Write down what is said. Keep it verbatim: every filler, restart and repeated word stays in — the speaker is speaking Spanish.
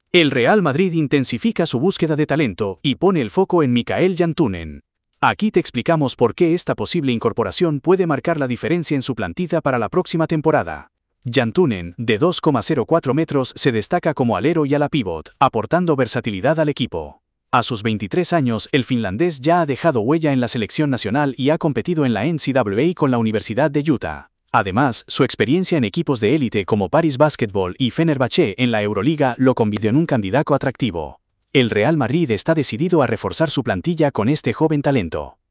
El Real Madrid intensifica su búsqueda de talento y pone el foco en Mikael Jantunen. Aquí te explicamos por qué esta posible incorporación puede marcar la diferencia en su plantilla para la próxima temporada. Jantunen, de dos coma cero cuatro metros, se destaca como alero y ala pívot, aportando versatilidad al equipo. A sus veintitrés años, el finlandés ya ha dejado huella en la selección nacional y ha competido en la N C A A con la Universidad de Utah. Además, su experiencia en equipos de élite como Paris Basketball y Fenerbahce en la Euroliga lo convirtió en un candidato atractivo. El Real Madrid está decidido a reforzar su plantilla con este joven talento.